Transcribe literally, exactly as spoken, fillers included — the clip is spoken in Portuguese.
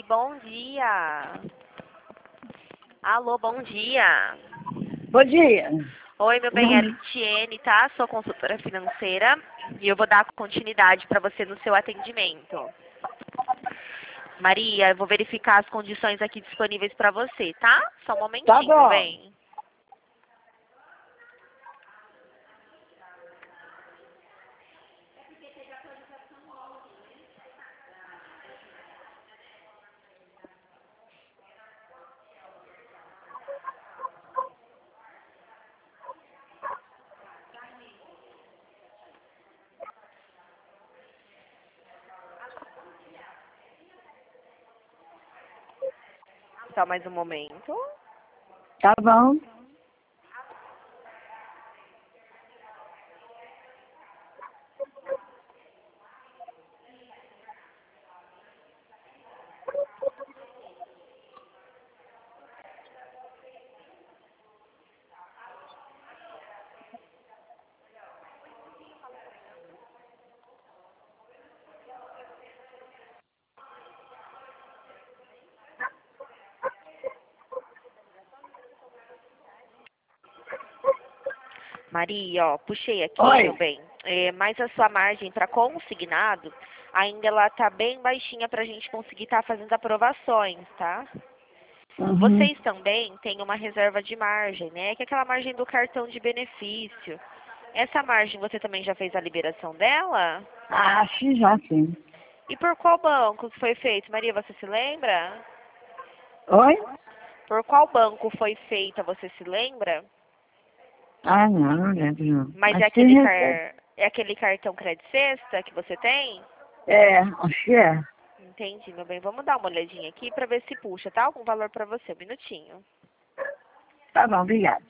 bom dia. Alô, bom dia. Bom dia. Oi, meu bem, é a Litiene, tá? Sou consultora financeira e eu vou dar continuidade para você no seu atendimento. Maria, eu vou verificar as condições aqui disponíveis para você, tá? Só um momentinho, Tá bom. bem. Só mais um momento. Tá bom. Maria, ó, puxei aqui, Oi. meu bem, é, mas a sua margem para consignado ainda ela tá bem baixinha para a gente conseguir estar fazendo aprovações, tá? Uhum. Vocês também têm uma reserva de margem, né? Que é aquela margem do cartão de benefício. Essa margem você também já fez a liberação dela? Ah, sim, já sim. E por qual banco foi feito? Maria, você se lembra? Oi? Por qual banco foi feita, você se lembra? Ah, não, não lembro não. Mas é Mas aquele, sim, car... recebe. é aquele cartão Credit Sexta que você tem? É, acho que é. Entendi, meu bem. Vamos dar uma olhadinha aqui para ver se puxa, tá? Algum valor para você. Um minutinho. Tá bom, obrigado.